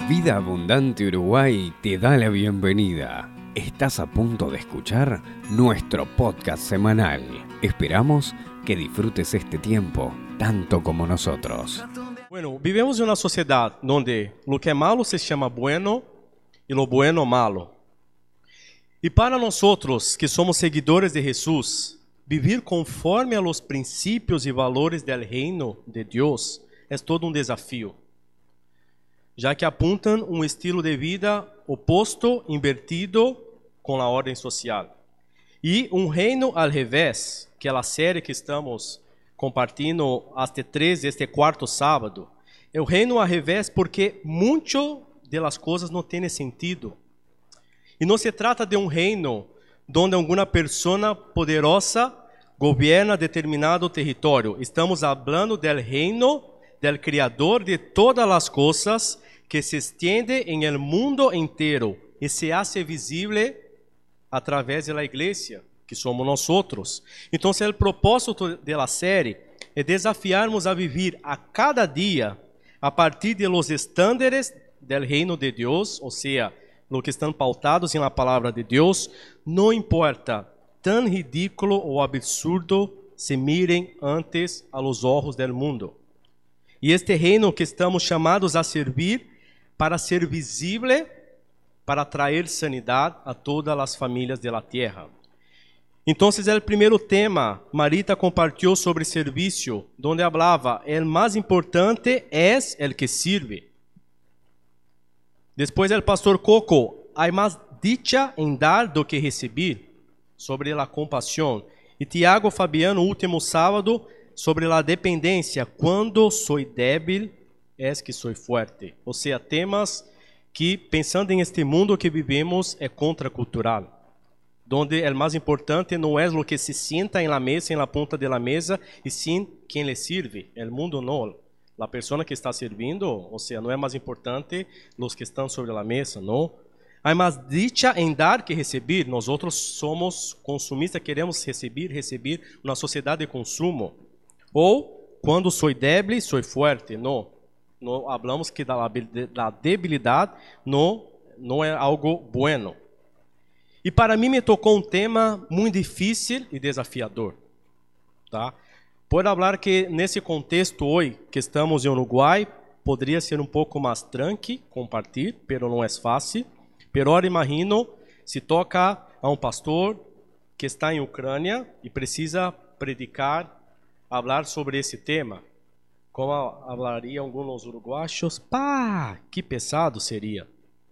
Vida Abundante Uruguay te da la bienvenida. Estás a punto de escuchar nuestro podcast semanal. Esperamos que disfrutes este tiempo tanto como nosotros. Bueno, vivemos em uma sociedade onde o que é malo se chama bueno e o bueno malo. E para nós outros que somos seguidores de Jesus, vivir conforme a los princípios e valores del reino de Deus é todo um desafio, já que apontam um estilo de vida oposto, invertido com a ordem social. E um reino al revés, que é a série que estamos compartilhando até este quarto sábado, é o reino al revés porque muito de las coisas não tem sentido. E não se trata de um reino onde alguma pessoa poderosa governa determinado território. Estamos falando do reino del Criador de todas as coisas que se estende em el mundo inteiro e se hace visível através da igreja, que somos nós outros. Então, o propósito da série é desafiarmos a viver a cada dia a partir de los estándares del reino de Deus, ou seja, lo que estão pautados na palavra de Deus, não importa tão ridículo ou absurdo se mirem antes a los ojos del mundo. E este reino que estamos chamados a servir para ser visível, para trazer sanidade a todas as famílias da terra. Então, o primeiro tema, Marita compartilhou sobre serviço, onde falava, o mais importante é o que sirve. Depois, o pastor Coco, há mais dicha em dar do que receber, sobre a compaixão. E Tiago Fabiano, último sábado, sobre a dependência, quando sou débil, és que sou forte. Ou seja, temas que, pensando em este mundo que vivemos, é contracultural. Onde o mais importante não é o que se sienta em la mesa, em la ponta de la mesa, e sim quem lhe sirve. O mundo não. A pessoa que está servindo, ou seja, não é mais importante os que estão sobre a mesa, não. Há mais dicha em dar que receber. Nós outros somos consumistas, queremos receber uma sociedade de consumo. Ou, quando sou débil, sou forte. Não falamos que da debilidade não é algo bueno. E para mim me tocou um tema muito difícil e desafiador. Tá? Pode falar que nesse contexto hoje que estamos em Uruguai, poderia ser um pouco mais tranquilo compartilhar, mas não é fácil. Mas ora imagino se toca a um pastor que está em Ucrânia e precisa predicar, falar sobre esse tema. Como falariam alguns uruguaios, pá, que pesado seria.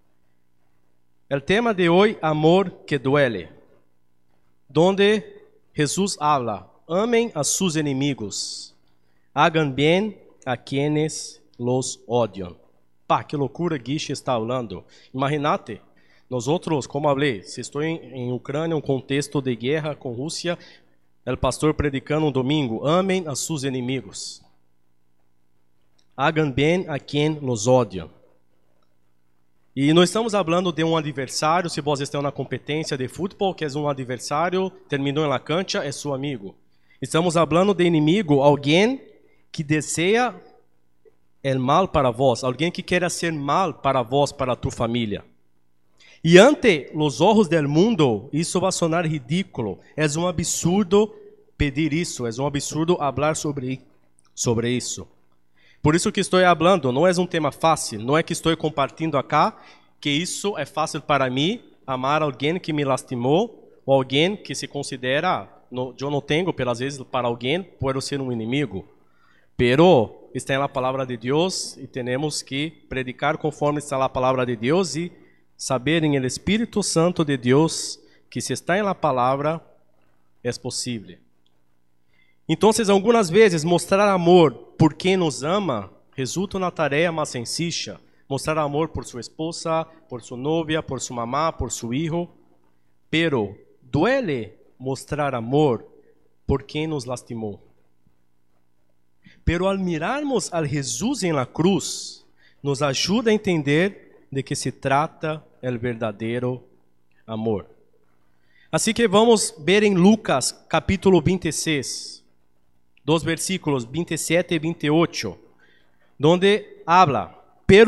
O tema de hoje, amor que duele, donde Jesus habla, amem a sus inimigos, hagan bem a quienes los odiam. Pá, que loucura Guiche está falando. Imagínate, nós outros, como falei, se estou em Ucrânia, um contexto de guerra com Rússia, o pastor predicando um domingo, amem a sus inimigos. Hagan bem a quem los odiam. E nós estamos falando de um adversário, se você está na competência de futebol, que é um adversário, terminou na cancha, é seu amigo. Estamos falando de inimigo, alguém que deseja o mal para vós, alguém que quer ser mal para vós, para tu família. E ante os olhos do mundo, isso vai sonar ridículo. É um absurdo pedir isso, é um absurdo falar sobre isso. Por isso que estou falando, não é um tema fácil, não é que estou compartilhando acá, que isso é fácil para mim, amar alguém que me lastimou, ou alguém que se considera, eu não tenho, pelas vezes, para alguém, pode ser um inimigo. Pero está na palavra de Deus e temos que predicar conforme está na palavra de Deus e saber em el Espírito Santo de Deus que se está na palavra, é possível. Então, algumas vezes, mostrar amor por quem nos ama resulta na tarefa mais sencilla. Mostrar amor por sua esposa, por sua novia, por sua mamá, por seu filho. Pero duele mostrar amor por quem nos lastimou. Pero al mirarmos a Jesus em la cruz, nos ajuda a entender de que se trata o verdadeiro amor. Assim que vamos ver em Lucas capítulo 26, dos versículos 27 e 28, donde habla, pero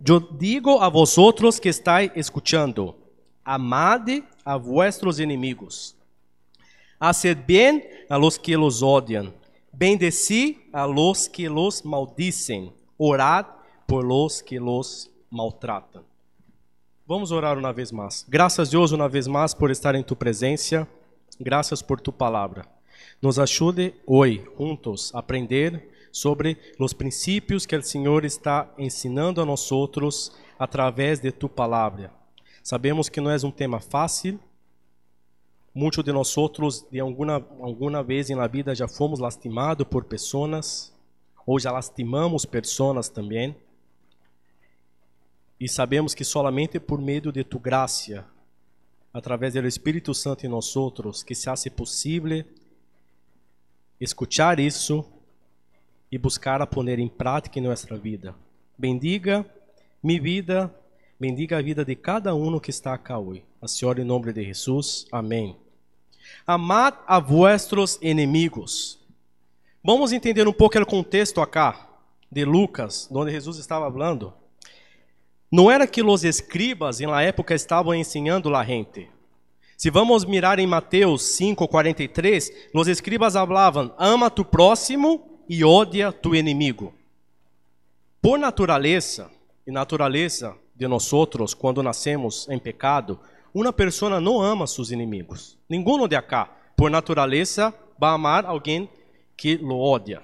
yo digo a vosotros que estáis escuchando, amad a vuestros enemigos, haced bien a los que los odian, bendecid a los que los maldicen, orad por los que los maltratam. Vamos orar uma vez mais. Graças, Deus, uma vez mais por estar em tu presença. Graças por tu palavra. Nos ajude hoje, juntos, a aprender sobre os princípios que o Senhor está ensinando a nós outros através de tu palavra. Sabemos que não é um tema fácil. Muitos de nós outros, de alguma vez na vida, já fomos lastimados por pessoas, ou já lastimamos pessoas também. E sabemos que solamente por meio de tu graça, através do Espírito Santo em nós outros, que se hace possível escuchar isso e buscar a poner em prática em nossa vida. Bendiga minha vida, bendiga a vida de cada um que está acá hoje. A Senhora, em nome de Jesus. Amém. Amad a vuestros inimigos. Vamos entender um pouco o contexto acá de Lucas, onde Jesus estava falando. Não era que os escribas, na época, estavam ensinando a gente. Se vamos mirar em Mateus 5:43, os escribas falavam, ama tu próximo e odia tu inimigo. Por natureza, e natureza de nós outros, quando nascemos em pecado, uma pessoa não ama seus inimigos. Ninguém de acá, por natureza, vai amar alguém que lo odia.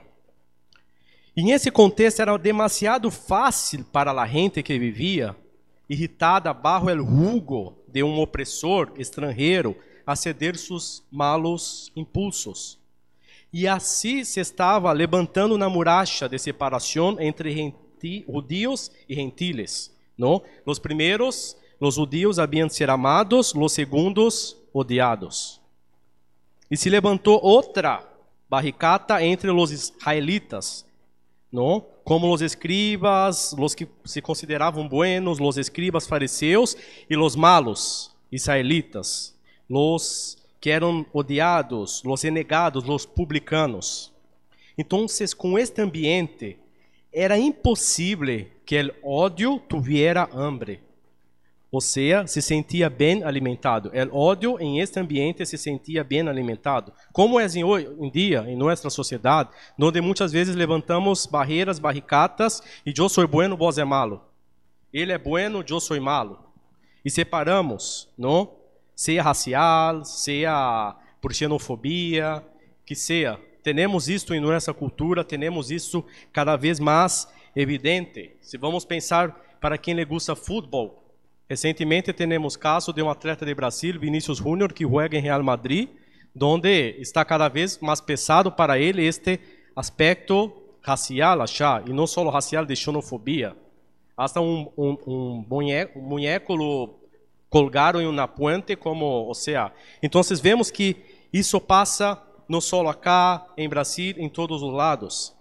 E nesse contexto era demasiado fácil para a gente que vivia, irritada bajo el jugo de um opressor estrangeiro, a ceder seus malos impulsos. E assim se estava levantando uma muralha de separação entre judíos e gentiles. ¿No? Os primeiros, os judíos, haviam de ser amados, os segundos, odiados. E se levantou outra barricada entre os israelitas, ¿no? Como os escribas, os que se consideravam buenos, os escribas fariseus e os malos israelitas, os que eram odiados, os renegados, os publicanos. Então, com este ambiente, era impossível que o ódio tuviera hambre. Ou seja, se sentia bem alimentado. O ódio em este ambiente se sentia bem alimentado. Como é hoje em dia, em nossa sociedade, onde muitas vezes levantamos barreiras, barricadas, e eu sou bueno, vos é malo. Ele é bueno, eu sou malo. E separamos, não? Seja racial, seja por xenofobia, que seja. Temos isto em nossa cultura, temos isso cada vez mais evidente. Se vamos pensar para quem lhe gusta futebol, recentemente temos caso de um atleta de Brasil, Vinícius Júnior, que joga em Real Madrid, onde está cada vez mais pesado para ele este aspecto racial, e não só racial de xenofobia. Hasta um muñeco lo colgaram em uma puente, como, ou seja, então vemos que isso passa não só acá, em Brasil, em todos os lados.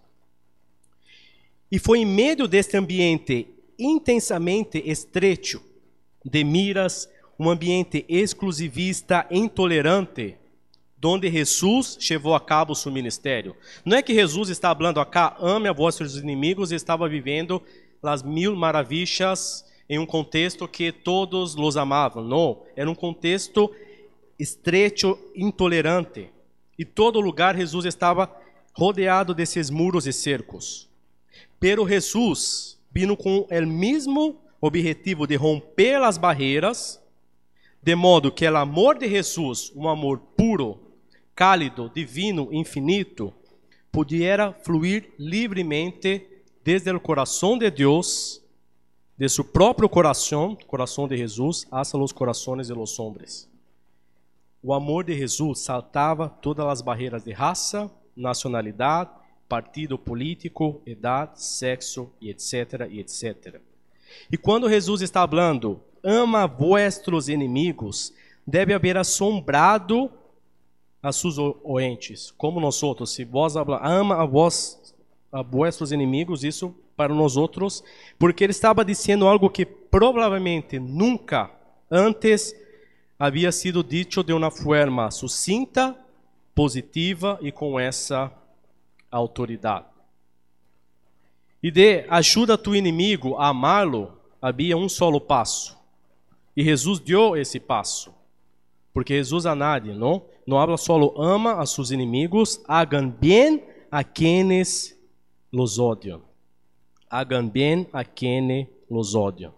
E foi em meio deste ambiente intensamente estreito, de miras, um ambiente exclusivista, intolerante, onde Jesus levou a cabo seu ministério. Não é que Jesus está falando acá, ame a vossos inimigos, e estava vivendo as 1000 maravilhas em um contexto que todos os amavam. Não, era um contexto estreito, intolerante. E todo lugar Jesus estava rodeado desses muros e cercos. Pero Jesus vino com o mesmo objetivo de romper as barreiras, de modo que o amor de Jesus, um amor puro, cálido, divino, infinito, pudiera fluir livremente desde o coração de Deus, de seu próprio coração de Jesus, hasta os corações de los hombres. O amor de Jesus saltava todas as barreiras de raça, nacionalidade, partido político, idade, sexo, e etc, e etc. E quando Jesus está falando, ama vuestros inimigos, deve haver assombrado a seus oentes, como nós outros. Se vós ama a vuestros inimigos, isso para nós outros, porque ele estava dizendo algo que provavelmente nunca antes havia sido dito de uma forma sucinta, positiva e com essa autoridade. E de ajuda tu inimigo a amá-lo, havia um solo passo. E Jesus deu esse passo. Porque Jesus a nadie, não habla solo ama a sus inimigos, hagan bien a quienes los odian. Hagan bien a quienes los odian.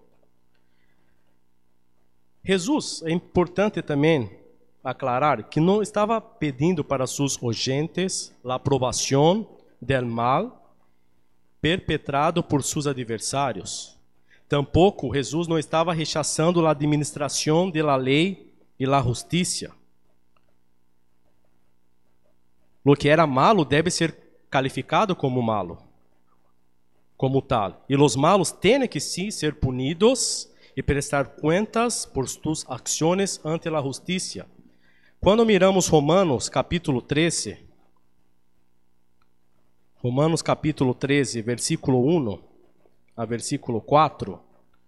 Jesus, é importante também aclarar que não estava pedindo para seus oyentes a aprovação del mal perpetrado por seus adversários. Tampouco Jesus não estava rechaçando a administração da lei e a justiça. Lo que era malo deve ser calificado como malo, como tal. E os malos têm que sim ser punidos e prestar contas por suas ações ante a justiça. Quando miramos Romanos capítulo 13, versículo 1 a versículo 4,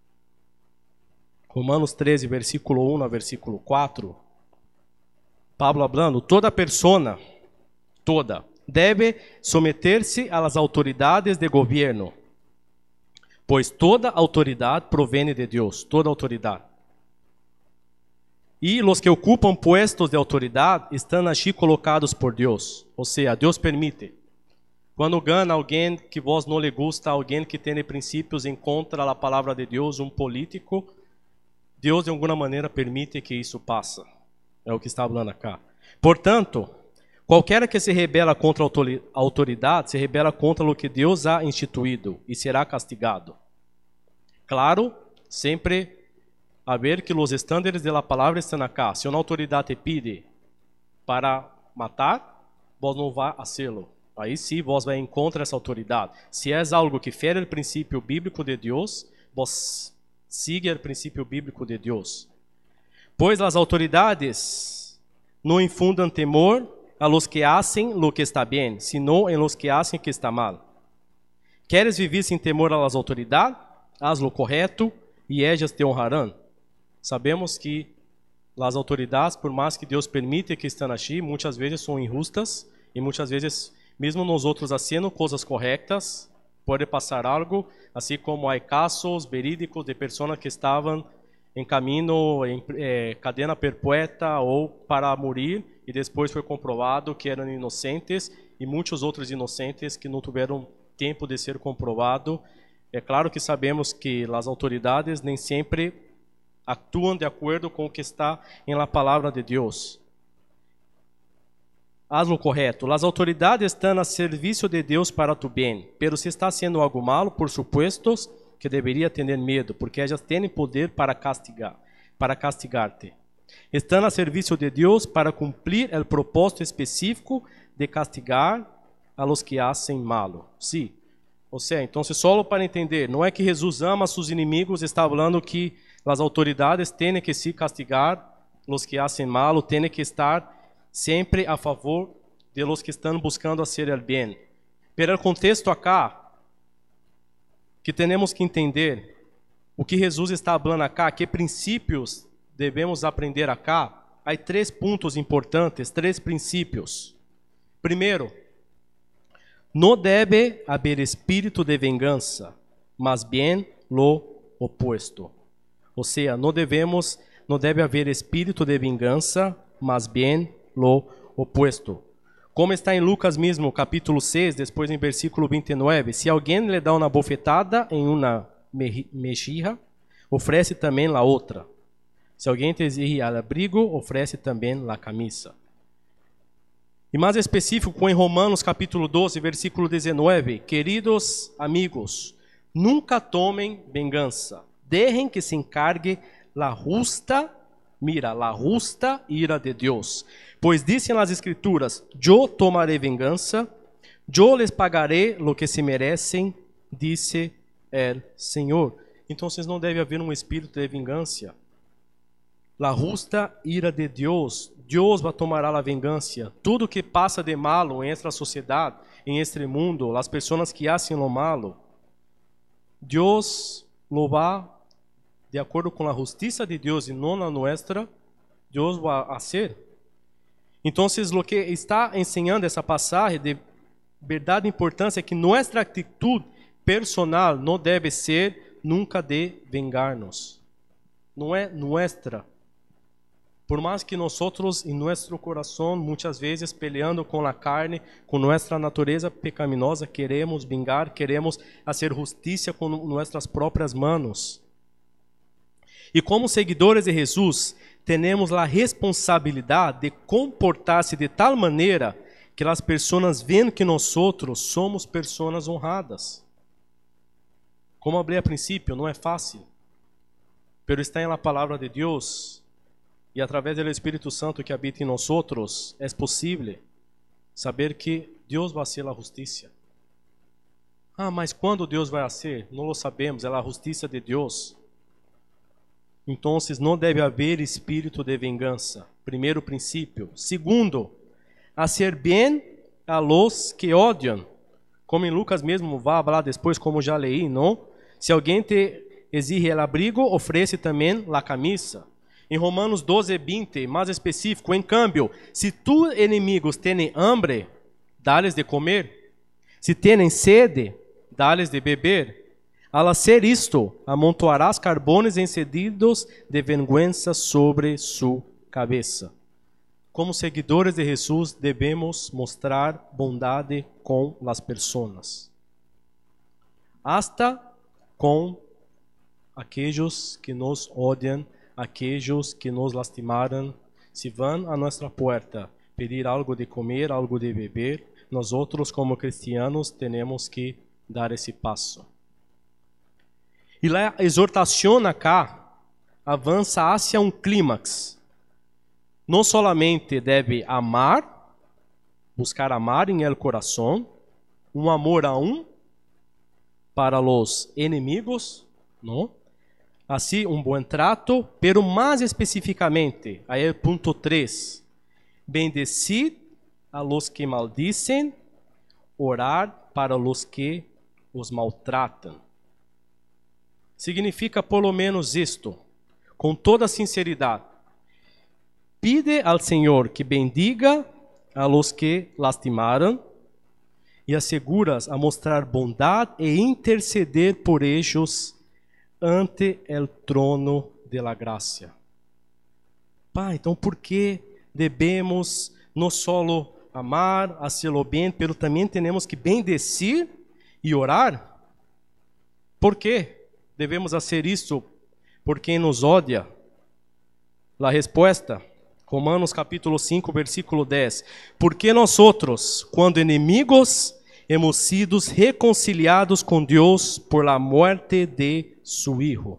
Romanos 13, versículo 1 a versículo 4, Pablo hablando, toda persona, deve someter-se às autoridades de governo, pois toda autoridade provém de Deus, toda autoridade. E os que ocupam puestos de autoridade estão aqui colocados por Deus, ou seja, Deus permite. Quando ganha alguém que vos não lhe gusta, alguém que tem princípios em contra da palavra de Deus, um político, Deus de alguma maneira permite que isso passe. É o que está falando acá. Portanto, qualquer que se rebela contra a autoridade, se rebela contra o que Deus ha instituído e será castigado. Claro, sempre a ver que os estándares da palavra estão acá. Se uma autoridade te pide para matar, vos não vai fazê-lo. Aí sim, vos vai em contra essa autoridade. Se é algo que fere o princípio bíblico de Deus, vos sigue o princípio bíblico de Deus. Pois as autoridades não infundam temor a los que hacen lo que está bem, sino en los que hacen que está mal. Queres viver sem temor às autoridades? Haz lo correto e ellas te honrarão. Sabemos que as autoridades, por mais que Deus permite que estão aqui, muitas vezes são injustas e muitas vezes, mesmo nós outros fazendo coisas corretas, pode passar algo, assim como há casos verídicos de pessoas que estavam em caminho, em cadena perpétua ou para morrer, e depois foi comprovado que eram inocentes, e muitos outros inocentes que não tiveram tempo de ser comprovado. É claro que sabemos que as autoridades nem sempre atuam de acordo com o que está em la palavra de Deus. Haz lo correto. As autoridades estão a serviço de Deus para tu bem, pero se está sendo algo malo, por supuesto que deveria ter medo, porque elas têm poder para castigar-te. Estão a serviço de Deus para cumprir o propósito específico de castigar a los que hacen malo. Sim. Ou seja, então, só para entender, não é que Jesus ama seus inimigos, está falando que as autoridades têm que se castigar os que hacen malo, têm que estar sempre a favor de los que estão buscando fazer o bem. Pero o contexto acá, que temos que entender, o que Jesus está falando acá, que princípios devemos aprender acá, há 3 pontos importantes, 3 princípios. Primeiro, não deve haver espírito de vingança, mas bem lo opuesto. Ou seja, não deve haver espírito de vingança, mas bem lo opuesto. Como está em Lucas mesmo, capítulo 6, depois em versículo 29, se alguém lhe dá uma bofetada em uma mejilla, oferece também a outra. Se alguém te exige al abrigo, oferece também a camisa. E mais específico, em Romanos capítulo 12, versículo 19, queridos amigos, nunca tomem vingança, deixem que se encargue la justa ira de Deus. Pois dizem as Escrituras, eu tomarei vingança, eu les pagarei lo que se merecem, disse el Senhor. Então, não deve haver um espírito de vingança. La justa ira de Deus, Deus vai tomar a vingança. Tudo que passa de malo em esta sociedade, em este mundo, as pessoas que hacen lo malo, Deus lo vai, de acordo com a justiça de Deus e não a nossa, Deus vai fazer. Então, o que está ensinando essa passagem de verdade importância é que nossa atitude personal não deve ser nunca de vengar-nos. Não é nuestra. Por mais que nós, em nosso coração, muitas vezes peleando com a carne, com nossa natureza pecaminosa, queremos vingar, queremos fazer justiça com nossas próprias mãos. E como seguidores de Jesus, temos a responsabilidade de comportar-se de tal maneira que as pessoas veem que nós somos pessoas honradas. Como falei a princípio, não é fácil, mas está na palavra de Deus. E através do Espírito Santo que habita em nós, é possível saber que Deus vai ser a justiça. Mas quando Deus vai ser? Não lo sabemos, é a justiça de Deus. Então, não deve haver espírito de vingança. Primeiro princípio. Segundo, fazer bem a los que odiam. Como em Lucas mesmo vai falar depois, como já leí, não? Se alguém te exige el abrigo, oferece também a camisa. Em Romanos 12:20, mais específico, em câmbio, se tus inimigos têm hambre, dá-lhes de comer. Se têm sede, dá-lhes de beber. Al hacer isto, amontoarás carbones encendidos de vergüenza sobre su cabeça. Como seguidores de Jesus, devemos mostrar bondade com as pessoas. Hasta com aqueles que nos odiam, aqueles que nos lastimaram. Se vão a nossa porta pedir algo de comer, algo de beber, nós outros como cristianos temos que dar esse passo. E a exortação acá avança hacia um clímax. Não solamente deve amar, buscar amar em el coração, um amor aún para os inimigos, não? Assim, um bom trato, pero mais especificamente, aí é ponto 3, bendecid a los que maldicen, orar para los que os maltratam. Significa pelo menos isto, com toda sinceridade. Pide ao Senhor que bendiga a los que lastimaram e aseguras a mostrar bondade e interceder por eles ante el trono de la gracia. Pai, então por que devemos não só amar, hacer o bem, mas também temos que bendecir e orar? Por que devemos fazer isso por quem nos odia? A resposta, Romanos capítulo 5, versículo 10. Porque nós outros, quando inimigos, hemos sido reconciliados com Deus por la muerte de su Hijo.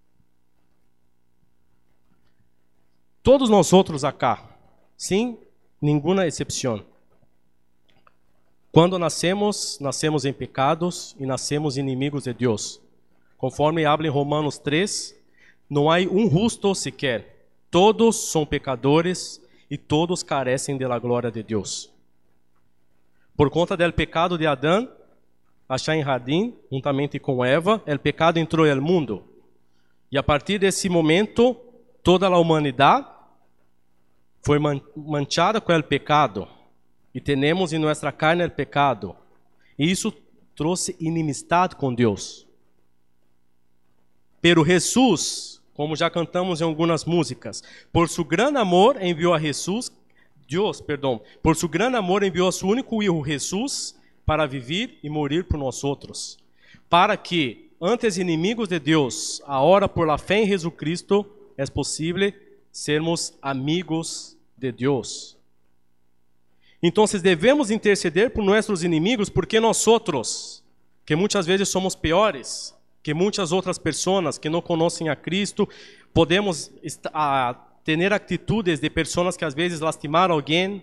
Todos nós outros acá, sem nenhuma exceção. Quando nascemos em pecados e nascemos inimigos de Deus. Conforme habla em Romanos 3, não há um justo sequer. Todos são pecadores e todos carecem da glória de Deus. Por conta do pecado de Adão, achar em jardim, juntamente com Eva, o pecado entrou no mundo. E a partir desse momento, toda a humanidade foi manchada com o pecado. E temos em nossa carne o pecado. E isso trouxe inimistade com Deus. Pero Jesus, como já cantamos em algumas músicas, por su gran amor enviou a por su gran amor enviou a seu único Hijo Jesus para viver e morir por nós outros, para que, antes inimigos de Deus, agora por la fé em Jesus Cristo, é possível sermos amigos de Deus. Então, devemos interceder por nossos inimigos, porque nós outros, que muitas vezes somos piores que muitas outras pessoas que não conhecem a Cristo, podemos ter atitudes de pessoas que às vezes lastimaram alguém.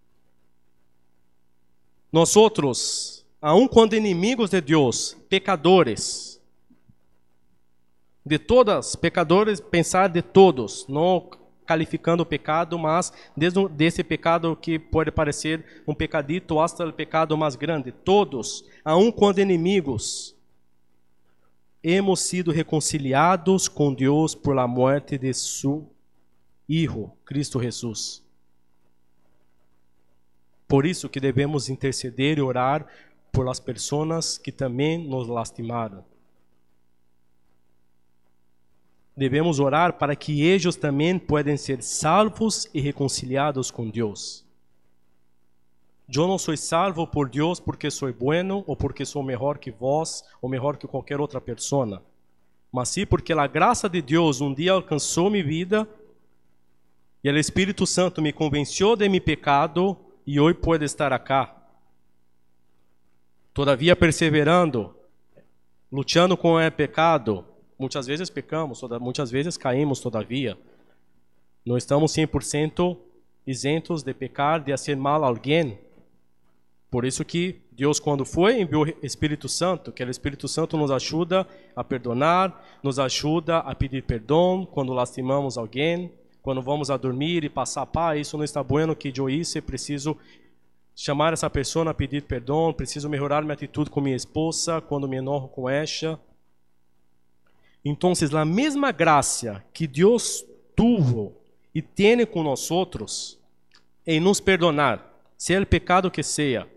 Nós outros, aun quando inimigos de Deus, pecadores, de todas, pecadores, pensar de todos, não calificando o pecado, mas desde desse pecado que pode parecer um pecadito hasta o pecado mais grande, todos, aun quando inimigos, hemos sido reconciliados com Deus por la muerte de su Hijo, Cristo Jesus. Por isso que devemos interceder e orar por las pessoas que também nos lastimaram. devemos orar para que eles também possam ser salvos e reconciliados com Deus. Eu não sou salvo por Deus porque sou bueno ou porque sou melhor que vós ou melhor que qualquer outra pessoa, mas sim porque a graça de Deus um dia alcançou minha vida e o Espírito Santo me convenceu de meu pecado e hoje puedo estar aqui. Todavia perseverando, lutando com o pecado. Muitas vezes pecamos, muitas vezes caímos todavia. Não estamos 100% isentos de pecar, de fazer mal a alguém. Por isso que Deus, quando foi, enviou o Espírito Santo, que o Espírito Santo nos ajuda a perdonar, nos ajuda a pedir perdão quando lastimamos alguém, quando vamos a dormir e passar, isso não está bueno que eu hice, preciso chamar essa pessoa a pedir perdão, preciso melhorar minha atitude com minha esposa, quando me enojo com ela. Então, a mesma graça que Deus tuvo e tem com nós outros em nos perdonar, seja o pecado que seja,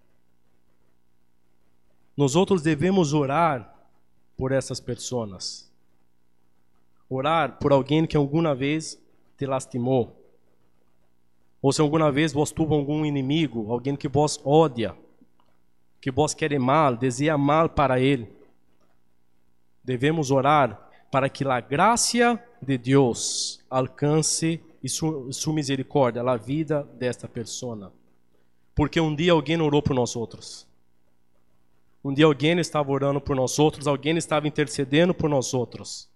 nós outros devemos orar por essas pessoas. Orar por alguém que alguma vez te lastimou. Ou se alguma vez vos tuvo algum inimigo, alguém que vos odia, que vos quer mal, deseja mal para ele. Devemos orar para que a graça de Deus alcance e sua misericórdia a vida desta pessoa. Porque um dia alguém orou por nós outros. Um dia alguém estava orando por nós outros, alguém estava intercedendo por nós outros.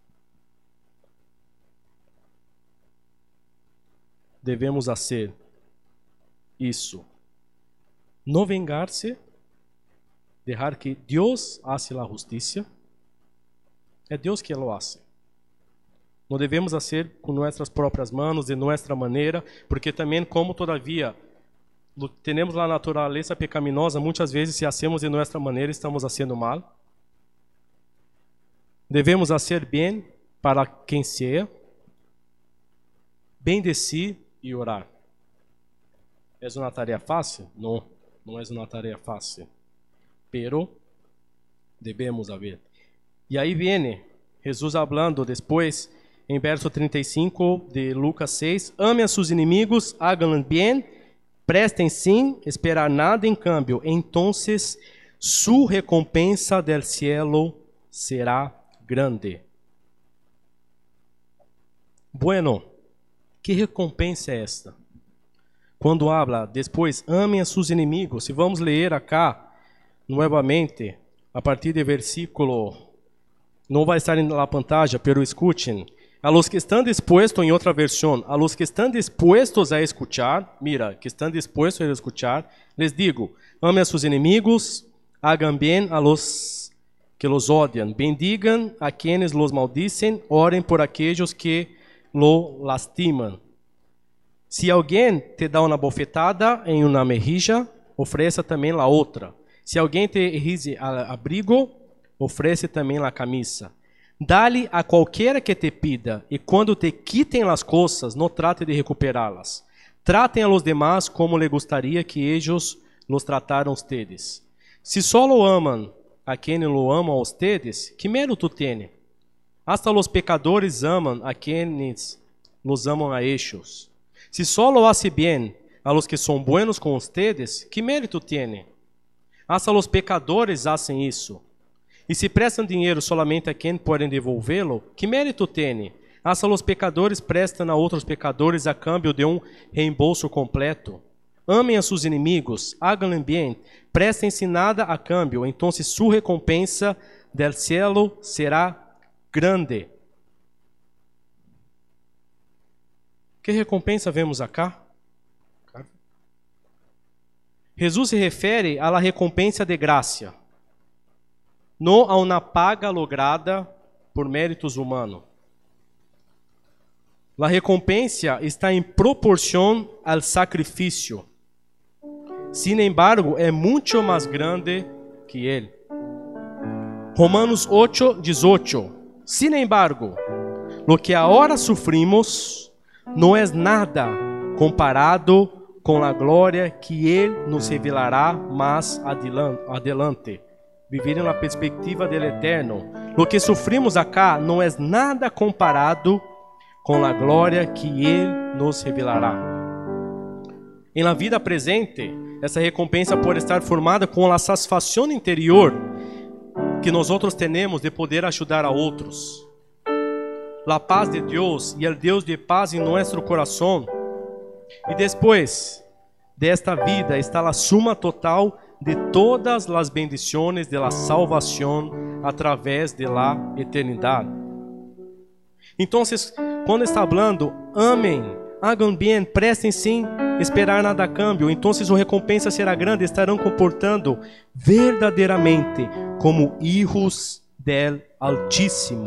Devemos fazer isso. Não vengar-se, deixar que Deus hace a justiça. É Deus que lo hace. Não devemos fazer com nossas próprias mãos, de nossa maneira, porque também, como todavia temos a natureza pecaminosa, muitas vezes, se hacemos de nossa maneira, estamos fazendo mal. Devemos fazer bem para quem seja, bem de si e orar. É uma tarefa fácil? Não, não é uma tarefa fácil. Pero devemos haver. E aí vem Jesus falando depois, em verso 35 de Lucas 6, ame a seus inimigos, háganlo bem, prestem sem esperar nada em cambio, entonces su recompensa del cielo será grande. Bueno, que recompensa é esta? Quando habla depois, amem a seus inimigos. Se vamos ler acá, novamente, a partir do versículo, não vai estar na pantalla, pero escuchen. A los que estão dispuestos, em outra versão, a los que estão dispuestos a escuchar, mira, que estão dispuestos a escuchar, les digo, amem a seus inimigos, hagan bien a los que los odian, bendigam a quienes los maldicen, orem por aquellos que lo lastimam. Se alguém te dá uma bofetada em uma mejilla, ofereça também a outra. Se alguém te exige abrigo, oferece também a camisa. Dá-lhe a qualquer que te pida, e quando te quitem as coisas, não trate de recuperá-las. Tratem a los demás como lhe gostaria que ellos los trataram ustedes. Se solo amam a quem lo amam a ustedes, que mérito tem? Hasta los pecadores amam a quienes los amam a ellos. Se solo hace bien a los que são buenos com ustedes, que mérito tem? Hasta los pecadores hacen isso. E se prestam dinheiro solamente a quem podem devolvê-lo, que mérito tem? Hasta los pecadores prestam a outros pecadores a cambio de reembolso completo. Amem a seus inimigos, háganlo bem, prestem-se nada a cambio, então sua recompensa del cielo será grande. Que recompensa vemos acá? Jesus se refere à recompensa de graça, não a uma paga lograda por méritos humanos. A recompensa está em proporção ao sacrifício. Sin embargo, é muito mais grande que ele. Romanos 8:18. Sin embargo, lo que agora sufrimos não é nada comparado com a glória que ele nos revelará mais adelante. Vivir na perspectiva do eterno. Lo que sufrimos acá não é nada comparado com a glória que Ele nos revelará. Em la vida presente, essa recompensa pode estar formada com a satisfação interior que nós temos de poder ajudar a outros. La paz de Deus e o Deus de paz em nosso coração. E depois desta vida está a suma total de todas as bendições de la salvação através de la eternidade. Então, quando está falando, amem, hagam bem, prestem sim, esperar nada a cambio. Então, a recompensa será grande, estarão comportando verdadeiramente como hijos del Altíssimo.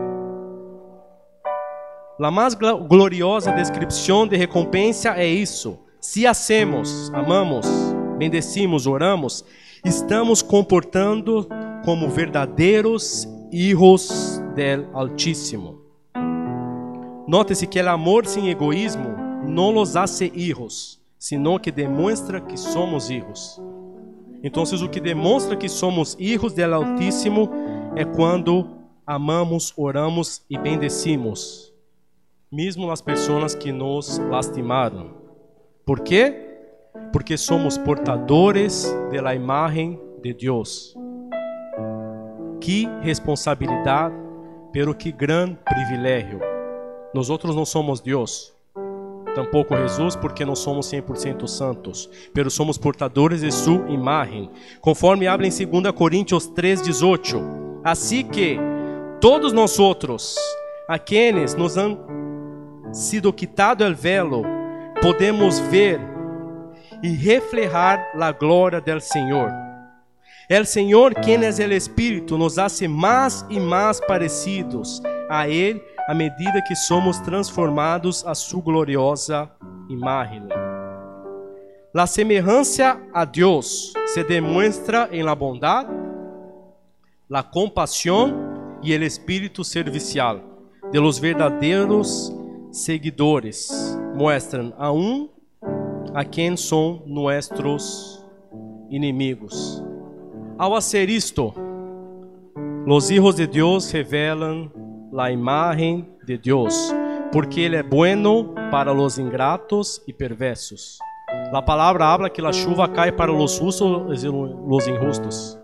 A mais gloriosa descrição de recompensa é isso. Se hacemos, amamos, bendecimos, oramos, estamos comportando como verdadeiros hijos del Altíssimo. Note-se que o amor sem egoísmo não los hace hijos, sino que demonstra que somos hijos. Então, o que demonstra que somos hijos del Altíssimo é quando amamos, oramos e bendecimos, mesmo as pessoas que nos lastimaram. Por quê? Porque somos portadores da imagem de Deus. Que responsabilidade, pero que gran privilégio. Nós não somos Deus, tampouco Jesus, porque não somos 100% santos, pero somos portadores de sua imagem, conforme habla em 2 Coríntios 3:18. Assim que todos nós a quienes nos han sido quitado el velo, podemos ver e reflejar a glória del Senhor. El Senhor, quien es el Espírito, nos hace mais e mais parecidos a Ele à medida que somos transformados a sua gloriosa imagem. La semelhança a Deus se demonstra em la bondade, la compaixão e el espírito servicial de los verdadeiros seguidores. Muestran aún a quem são nossos inimigos. Ao hacer isto, los hijos de Deus revelan la imagen de Deus, porque Ele é bueno para los ingratos e perversos. La palavra habla que la chuva cai para los justos e los injustos.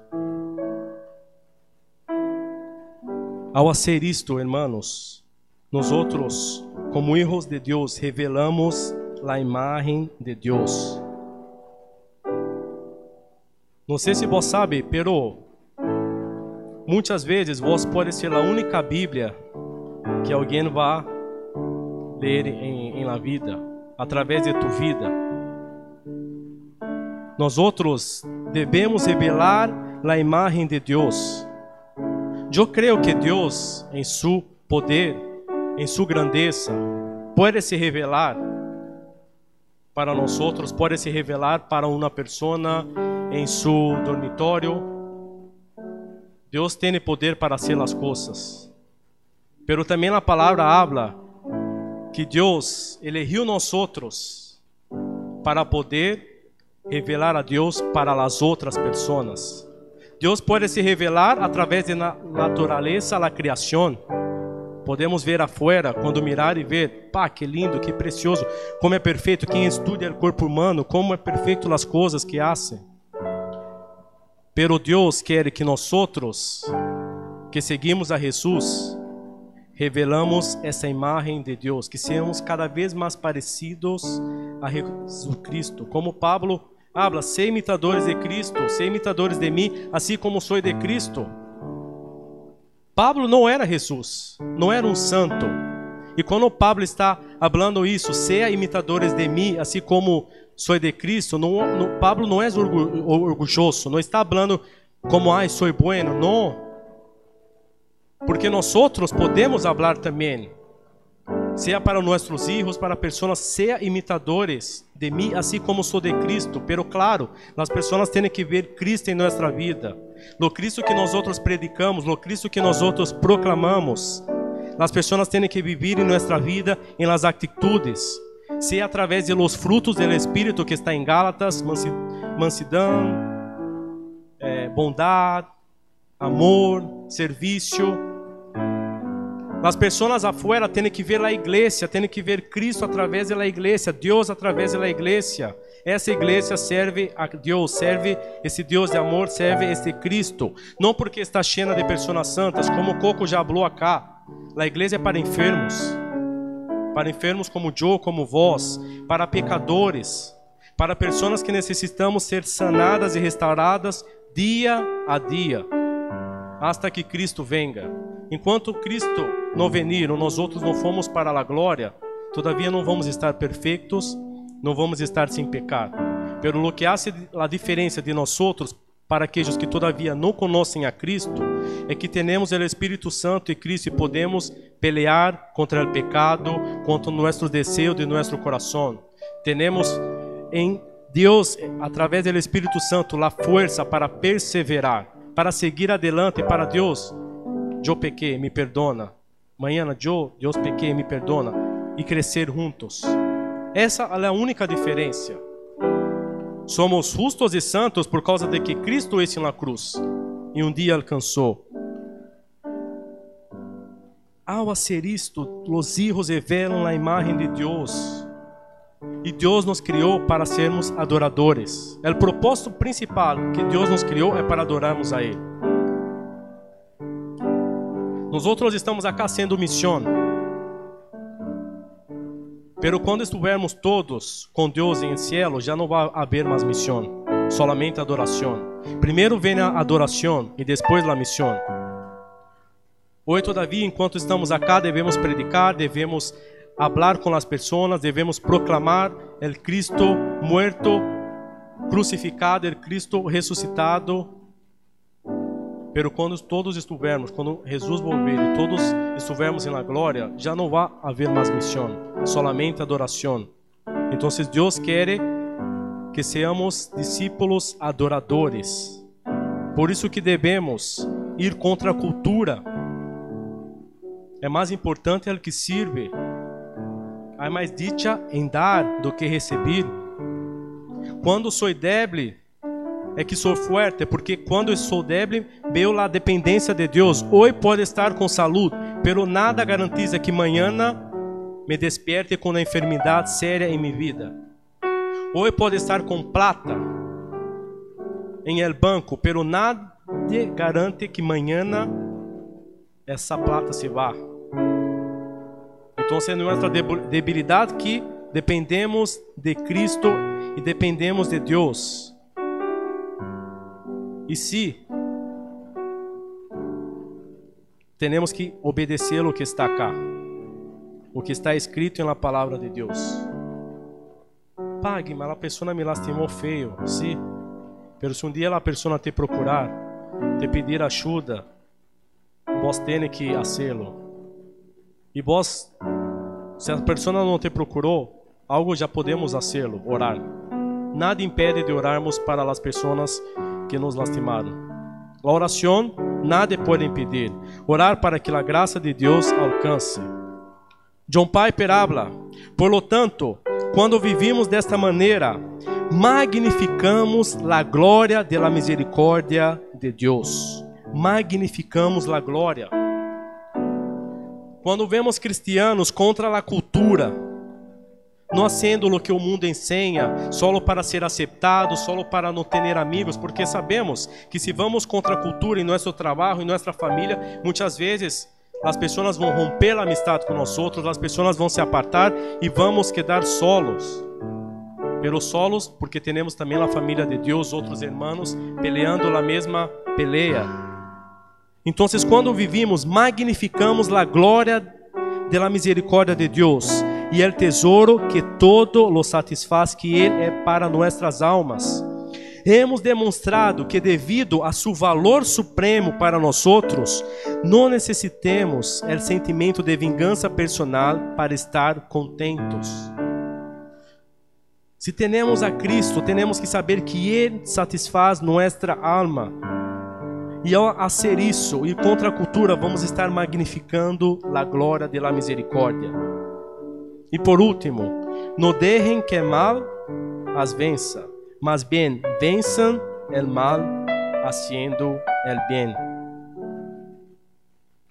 Ao hacer isto, hermanos, nosotros, como hijos de Deus, revelamos la imagen de Deus. Não sei se vos sabe, pero muitas vezes vos pode ser a única Bíblia que alguém vai ler em la vida, através de tu vida. Nós devemos revelar a imagem de Deus. Eu creio que Deus, em seu poder, em sua grandeza, pode se revelar para nós, pode se revelar para uma pessoa em seu dormitório. Deus tem poder para hacer as coisas. Pero também a palavra habla que Deus eligiu nós para poder revelar a Deus para as outras pessoas. Deus pode se revelar através da natureza, da criação. Podemos ver afuera, quando mirar e ver, pá, que lindo, que precioso, como é perfeito. Quem estuda o corpo humano, como é perfeito as coisas que fazem. Pero Deus quer que nós que seguimos a Jesus, revelamos essa imagem de Deus, que sejamos cada vez mais parecidos a Jesus Cristo. Como Pablo habla, ser imitadores de Cristo, ser imitadores de mim, assim como sou de Cristo. Pablo não era Jesus, não era um santo. E quando Pablo está falando isso, ser imitadores de mim, assim como sou de Cristo, Pablo não é orgulhoso, não está falando como, ai, sou bueno, não. Porque nós podemos falar também, seja para nossos filhos, para pessoas, ser imitadores de mim, assim como sou de Cristo. Pero claro, as pessoas têm que ver Cristo em nossa vida, o Cristo que nós predicamos, o Cristo que nós proclamamos. As pessoas têm que viver em nossa vida, em las atitudes, seja através de los frutos do Espírito que está em Gálatas, mansidão, bondade, amor, servicio. Las personas afuera tienen que ver la iglesia, tienen que ver Cristo a través de la iglesia, Dios a través de la iglesia. Essa igreja serve a Deus, serve esse Deus de amor, serve este Cristo. Não porque está cheia de pessoas santas, como o Coco já falou acá. A igreja é para enfermos como eu, como vós, para pecadores, para pessoas que necessitamos ser sanadas e restauradas dia a dia, hasta que Cristo venga. Enquanto Cristo não venir, ou nós outros não fomos para a glória, todavia não vamos estar perfeitos, não vamos estar sem pecar. Pero lo que hace a diferença de nós outros para aqueles que todavia não conhecem a Cristo é que temos o Espírito Santo e Cristo e podemos pelear contra o pecado, contra nossos desejos de nosso coração. Temos em Deus, através do Espírito Santo, a força para perseverar, para seguir adelante para Deus. Eu pequei, me perdona. Amanhã, Deus pequei, me perdona. E crescer juntos. Essa é a única diferença. Somos justos e santos por causa de que Cristo está na cruz e dia alcançou. Ao fazer isto, os hijos revelam a imagem de Deus. E Deus nos criou para sermos adoradores. O propósito principal que Deus nos criou é para adorarmos a Ele. Nós outros estamos acá sendo missão. Pero quando estivermos todos com Deus em cielo, já não vai haver mais missão, solamente adoração. Primeiro vem a adoração e depois a missão. Hoje, todavia, enquanto estamos acá, devemos predicar, devemos falar com as pessoas, devemos proclamar o Cristo muerto, crucificado, o Cristo ressuscitado. Pero quando todos estivermos, quando Jesus volver e todos estivermos na glória, já não vai haver mais missão, solamente adoração. Então, Deus quer que seamos discípulos adoradores. Por isso que devemos ir contra a cultura. É mais importante o que sirve. Há mais dicha em dar do que receber. Quando sou débil, é que sou forte, porque quando eu sou débil, vejo a dependência de Deus. Hoje pode estar com saúde, pero nada garantiza que amanhã me desperte com a enfermidade séria em minha vida. Hoje pode estar com plata em el banco, pero nada garante que amanhã essa plata se vá. Então, é nossa debilidade que dependemos de Cristo e dependemos de Deus. E se temos que obedecer o que está acá, o que está escrito na palavra de Deus. Pague, mas a pessoa me lastimou feio, sim. Pero se dia a pessoa te procurar, te pedir ajuda, vos tem que fazê-lo. E vos, se a pessoa não te procurou, algo já podemos fazê-lo, orar. Nada impede de orarmos para as pessoas que nos lastimaram. A oração nada pode impedir. Orar para que a graça de Deus alcance. John Piper habla: por lo tanto, quando vivimos desta maneira, magnificamos a glória de la misericórdia de Deus. Magnificamos a glória. Quando vemos cristianos contra a cultura, não sendo o que o mundo ensina, só para ser aceitado, só para não ter amigos, porque sabemos que se vamos contra a cultura em nosso trabalho, em nossa família, muitas vezes as pessoas vão romper a amistade com nós outros, as pessoas vão se apartar e vamos quedar solos. Pero solos porque temos também a família de Deus, outros irmãos peleando a mesma peleia. Então, quando vivimos, magnificamos a glória de la misericórdia de Deus e o tesouro que todo lo satisfaz, que Ele é para nossas almas. Hemos demonstrado que devido a seu valor supremo para nós outros, não necessitemos o sentimento de vingança personal para estar contentos. Se temos a Cristo, temos que saber que Ele satisfaz nossa alma. E ao fazer isso, e contra a cultura, vamos estar magnificando a glória de la misericórdia. E por último, no dejen que mal as vença, mas bem venzan el mal haciendo el bien.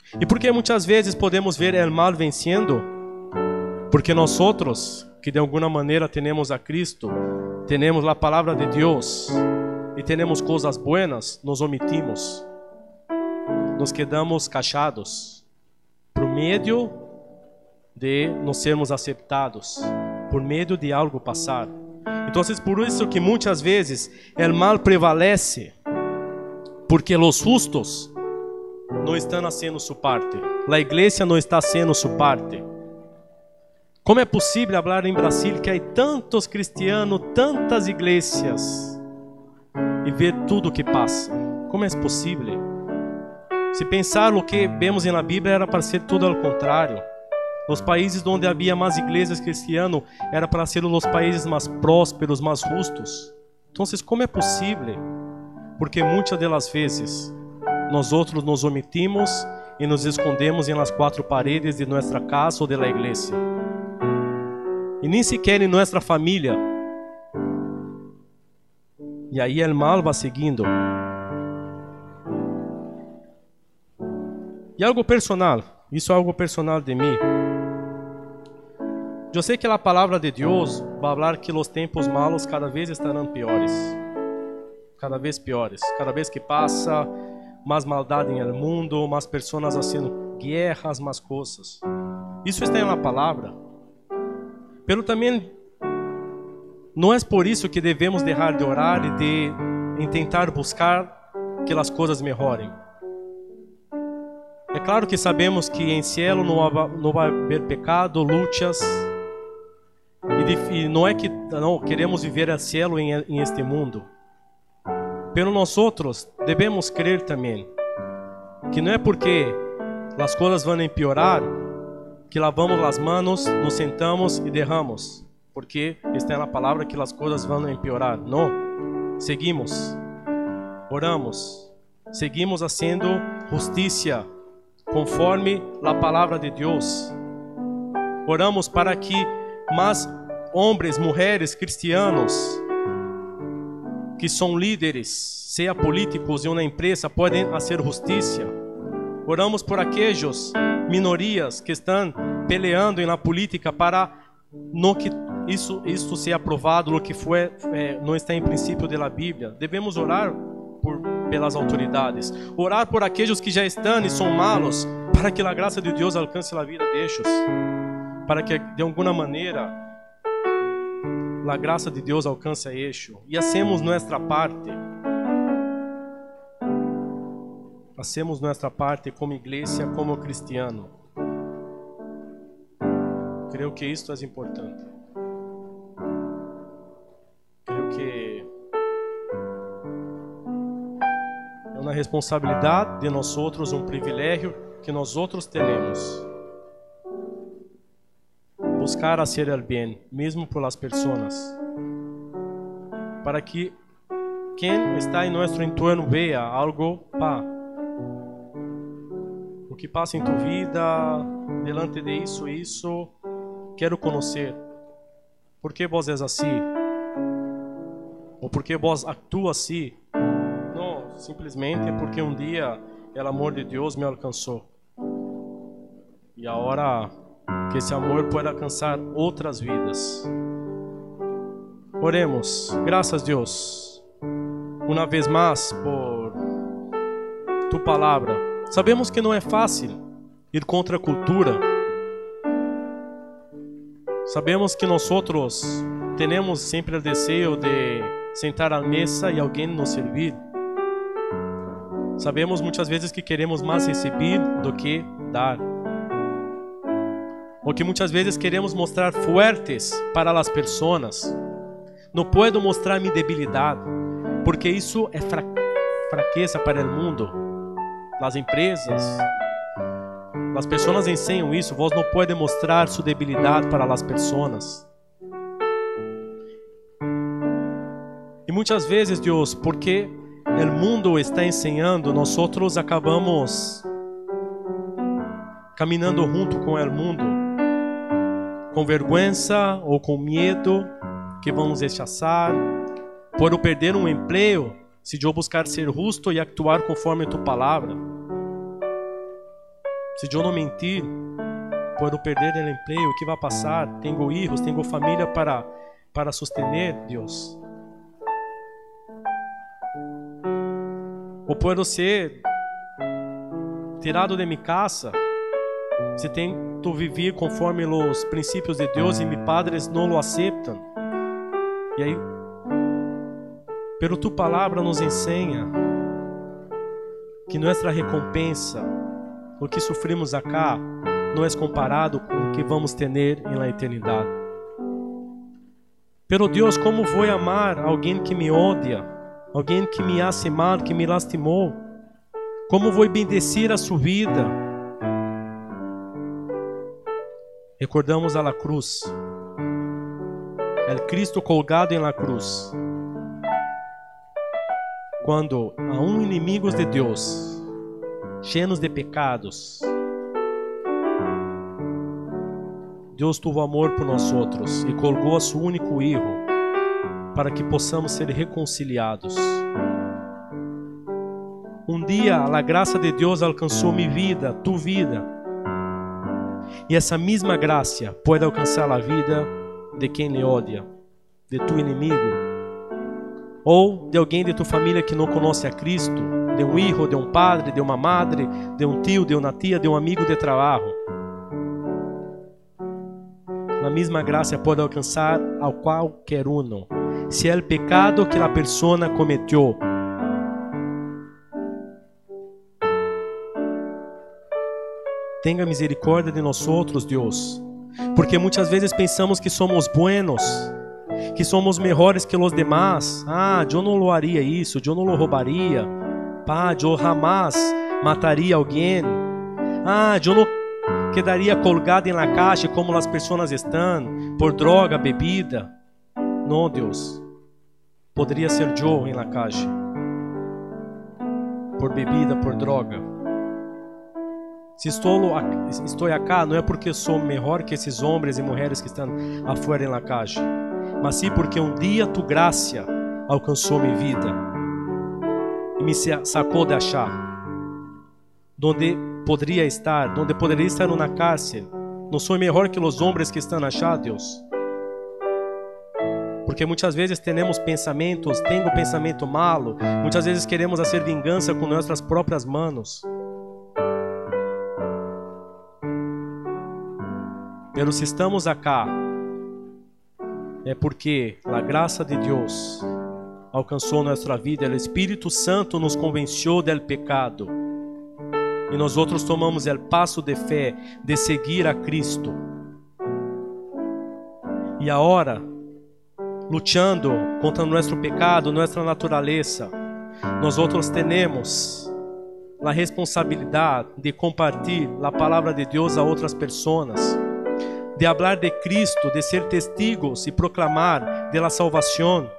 E por que muitas vezes podemos ver o mal vencendo? Porque nós outros, que de alguma maneira temos a Cristo, temos a palavra de Deus e temos coisas buenas, nos omitimos. Nos quedamos callados por medo de não sermos aceitados, por medo de algo passar. Então, por isso que muitas vezes o mal prevalece, porque os justos não estão fazendo sua parte, a igreja não está fazendo sua parte. Como é possível falar em Brasil que há tantos cristianos, tantas igrejas, e ver tudo o que passa? Como é possível? Se pensar o que vemos na Bíblia, era para ser tudo ao contrário. Os países onde havia mais igrejas cristianas, era para ser os países mais prósperos, mais justos. Então, como é possível? Porque muitas das vezes, nós outros nos omitimos e nos escondemos nas quatro paredes de nossa casa ou da igreja. E nem sequer em nossa família. E aí o mal vai seguindo. E algo personal, isso é algo personal de mim. Eu sei que a palavra de Deus vai falar que os tempos malos cada vez estarão piores. Cada vez piores. Cada vez que passa, mais maldade no mundo, mais pessoas fazendo guerras, mais coisas. Isso está na palavra. Pero também não é por isso que devemos deixar de orar e de tentar buscar que as coisas melhorem. É claro que sabemos que em cielo não vai haver pecado, lutas, e não é que não queremos viver a cielo em este mundo. Pero nós outros devemos crer também que não é porque as coisas vão empeorar que lavamos as mãos, nos sentamos e derramos, porque está na palavra que as coisas vão empeorar. Não, seguimos, oramos, seguimos fazendo justiça conforme a palavra de Deus. Oramos para que mais homens, mulheres, cristianos que são líderes, seja políticos em uma empresa, podem fazer justiça. Oramos por aqueles minorias que estão peleando na política para no que isso seja aprovado, o que foi não está em princípio da Bíblia. Devemos orar pelas autoridades, orar por aqueles que já estão e são malos, para que a graça de Deus alcance a vida deles, para que de alguma maneira a graça de Deus alcance a eles, e hacemos nossa parte. Hacemos nossa parte como igreja, como cristiano. Creio que isto é importante. Creio que é uma responsabilidade de nós outros, um privilégio que nós outros temos. Buscar fazer o bem, mesmo por as pessoas, para que quem está em nosso entorno veja algo, o que passa em tua vida, delante de isso, quero conhecer. Por que vós és assim? Ou por que vós atua assim? Não, simplesmente porque um dia o amor de Deus me alcançou. E agora que esse amor pode alcançar outras vidas. Oremos. Graças a Deus, uma vez mais, por tu palavra. Sabemos que não é fácil ir contra a cultura. Sabemos que nós outros temos sempre o desejo de sentar à mesa e alguém nos servir. Sabemos muitas vezes que queremos mais receber do que dar. Ou que muitas vezes queremos mostrar fortes para as pessoas. Não posso mostrar minha debilidade, porque isso é fraqueza para o mundo. As empresas, as pessoas ensinam isso. Vós não pode mostrar sua debilidade para as pessoas. E muitas vezes, Deus, porque o mundo está ensinando, nós outros acabamos caminhando junto com o mundo, com vergonha ou com medo que vamos rechaçar, por perder um emprego, se eu buscar ser justo e actuar conforme tu palavra. Se eu não mentir, posso perder o emprego. O que vai passar? Tenho filhos, tenho família para sostener, Deus. Ou posso ser tirado de minha casa se tento viver conforme os princípios de Deus e meus padres não lo aceitam. E aí, pero tu palavra nos ensina que nossa recompensa, o que sofrimos acá, não é comparado com o que vamos ter na eternidade. Pero Deus, como vou amar alguém que me odia, alguém que me hace mal, que me lastimou? Como vou bendecir a sua vida? Recordamos a la cruz, el Cristo colgado em la cruz, quando aún inimigos de Deus, cheios de pecados, Deus teve amor por nós outros e colgou a seu único Filho para que possamos ser reconciliados. Um dia a graça de Deus alcançou minha vida, tu vida, e essa mesma graça pode alcançar a vida de quem lhe odia, de tu inimigo, ou de alguém de tu família que não conhece a Cristo, de um filho, de um padre, de uma madre, de um tio, de uma tia, de um amigo de trabalho. A mesma graça pode alcançar a qualquer um, se é o pecado que a pessoa cometeu. Tenha misericórdia de nós outros, Deus, porque muitas vezes pensamos que somos buenos, que somos melhores que os demais. Eu não lo haria isso, eu não lo roubaria, eu jamais mataria alguém, eu não quedaria colgado na caixa como as pessoas estão, por droga, bebida. Não, Deus, poderia ser eu na caixa, por bebida, por droga. Se estou aqui, não é porque sou melhor que esses homens e mulheres que estão afuera na caixa, mas sim porque um dia tu graça alcançou minha vida e me sacou de achar onde poderia estar na cárcel. Não sou melhor que os homens que estão achar, Deus, porque muitas vezes tenho pensamento malo, muitas vezes queremos fazer vingança com nossas próprias manos. Pero se estamos acá, é porque a graça de Deus alcançou nossa vida, o Espírito Santo nos convenceu del pecado, e nós outros tomamos o passo de fé de seguir a Cristo. E agora, lutando contra nosso pecado, nossa natureza, nós outros temos a responsabilidade de compartilhar a palavra de Deus a outras pessoas, de hablar de Cristo, de ser testigos e proclamar de la salvação.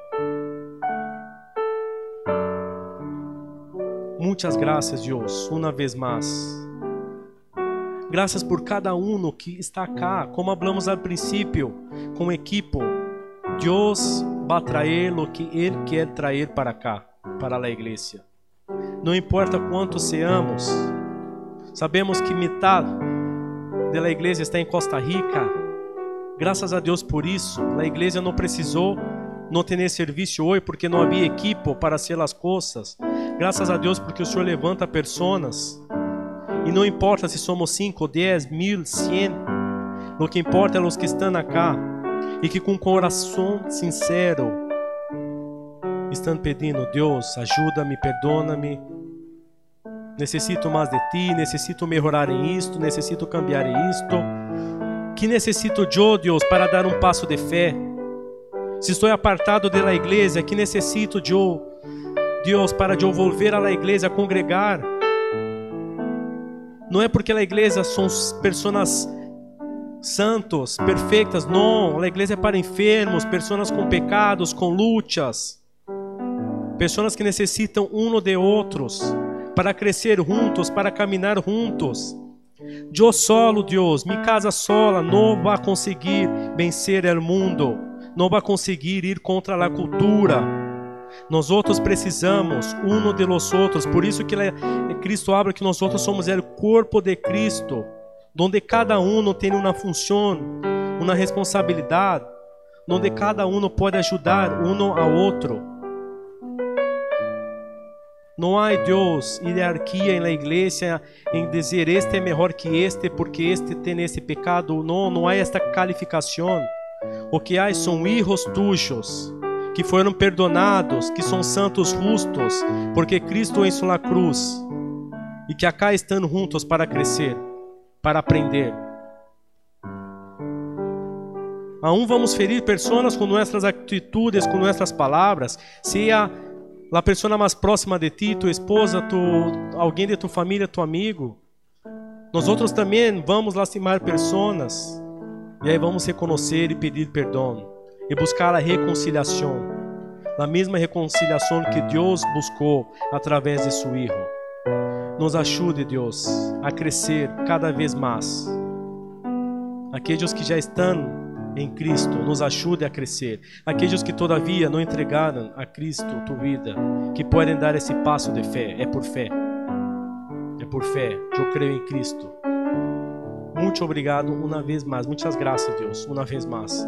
Muitas graças, Deus, uma vez mais. Graças por cada um que está acá, como hablamos al princípio, com o equipo. Deus vai trazer o que Ele quer trazer para cá, para a igreja. Não importa quantos seamos, sabemos que metade da igreja está em Costa Rica. Graças a Deus por isso. A igreja não precisou não ter serviço hoje porque não havia equipo para fazer as coisas. Graças a Deus porque o Senhor levanta pessoas. E não importa se somos 5, 10, 1000, 100. O que importa é os que estão acá e que com coração sincero estão pedindo: Deus, ajuda-me, perdona-me. Necessito mais de ti, necessito melhorar em isto, necessito cambiar em isto. Que necessito eu, Deus, para dar um passo de fé? Se estou apartado da igreja, que necessito eu, Deus, para eu volver à igreja a congregar? Não é porque a igreja são pessoas santos, perfeitas, não. A igreja é para enfermos, pessoas com pecados, com lutas, pessoas que necessitam um de outros, para crescer juntos, para caminhar juntos. Eu solo, Deus, minha casa sola não vai conseguir vencer o mundo, não vai conseguir ir contra a cultura, Nós outros precisamos uno de los outros. Por isso que Cristo habla que nós outros somos o corpo de Cristo, onde cada um tem uma função, uma responsabilidade, onde cada um pode ajudar uno ao outro. Não há Deus hierarquia na igreja em dizer este é melhor que este porque este tem esse pecado. Não há esta calificação. O que há são hijos tuyos que foram perdonados, que são santos justos, porque Cristo em sua cruz, e que acá estão juntos para crescer, para aprender. Aún vamos ferir pessoas com nossas atitudes, com nossas palavras, seja a pessoa mais próxima de ti, tua esposa, alguém de tua família, tu amigo. Nós outros também vamos lastimar pessoas, e aí vamos reconhecer e pedir perdão, e buscar a reconciliação, a mesma reconciliação que Deus buscou através de seu Filho. Nos ajude, Deus, a crescer cada vez mais. Aqueles que já estão em Cristo, nos ajude a crescer. Aqueles que todavia não entregaram a Cristo tua vida, que podem dar esse passo de fé. É por fé. É por fé. Eu creio em Cristo. Muito obrigado uma vez mais. Muitas graças, Deus, uma vez mais,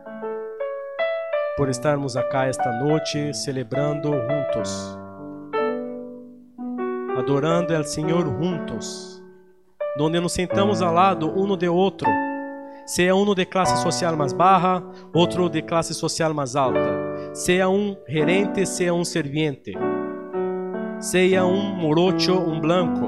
por estarmos acá esta noite, celebrando juntos, adorando ao Senhor juntos, onde nos sentamos ao lado um de outro, seja um de classe social mais baixa, outro de classe social mais alta, seja um gerente, seja um serviente, seja um morocho, um branco,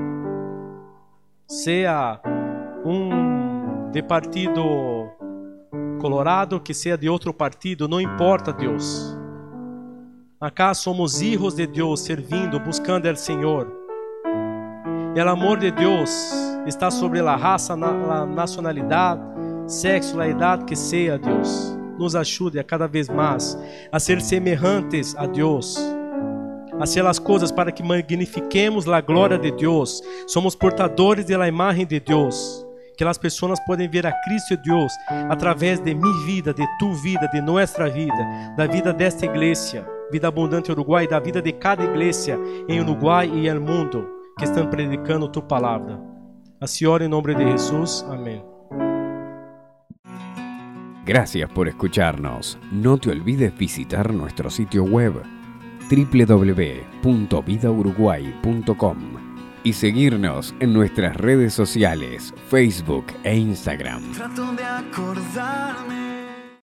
seja um de partido colorado, que seja de outro partido, não importa, Deus. Acá somos hijos de Deus, servindo, buscando ao Senhor. E o amor de Deus está sobre a raça, a nacionalidade, sexo, a idade que seja, Deus. Nos ajude a cada vez mais a ser semelhantes a Deus, a ser as coisas para que magnifiquemos a glória de Deus. Somos portadores da imagem de Deus. Que as pessoas podem ver a Cristo e Deus através de minha vida, de tua vida, de nossa vida, da vida desta igreja, Vida Abundante Uruguai, da vida de cada igreja em Uruguai e no mundo que estão predicando tua palavra. Assim oro em nome de Jesus. Amém. Gracias por escucharnos. No te olvides visitar nuestro sitio web www.vidauruguay.com y seguirnos en nuestras redes sociales, Facebook e Instagram. Trato de acordarme